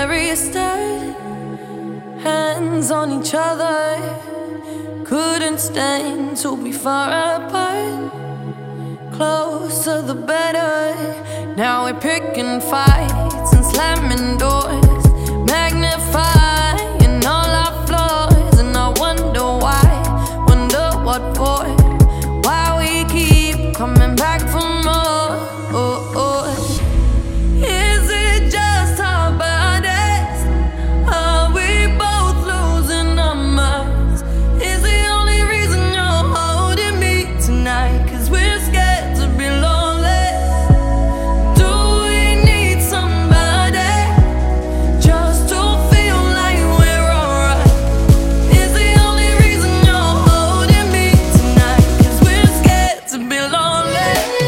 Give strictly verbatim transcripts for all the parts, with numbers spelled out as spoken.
very start, hands on each other, couldn't stand to be far apart. Closer the better. Now we're picking fights and slamming doors, magnifying all our flaws. And I wonder why, wonder what for, why we keep coming back for more. Oh, oh. Is it just our bodies? Are we both losing our minds? Is the only reason you're holding me tonight 'cause we're scared to be lonely? Do we need somebody just to feel like we're alright? Is the only reason you're holding me tonight 'cause we're scared to be lonely?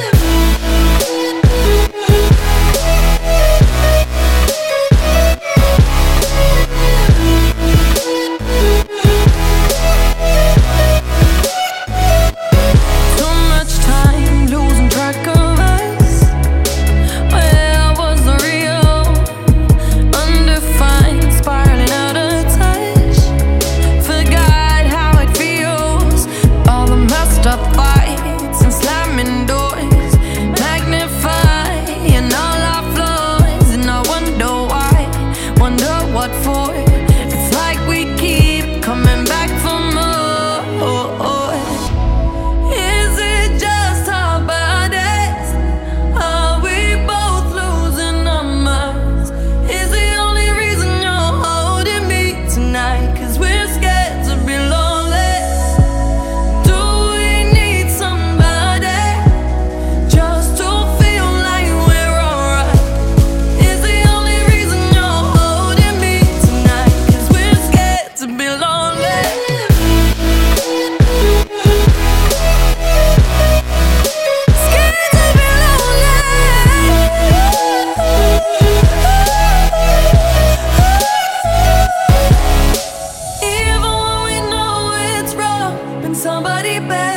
Too much time losing track of us. Where was the real? Undefined, spiraling out of touch. Forgot how it feels. All the messed up fights and slamming doors, magnifying all our flaws. And I wonder why, wonder what for. It's like we keep coming back for more. Is it just our bodies? Are we both losing our minds? Is the only reason you're holding me tonight 'cause we're scared to be lonely? Do we need somebody just to feel like we're alright? Is the only reason you're holding me tonight 'cause we're scared to be lonely? Scared to be lonely. Even when we know it's wrong, been somebody bad.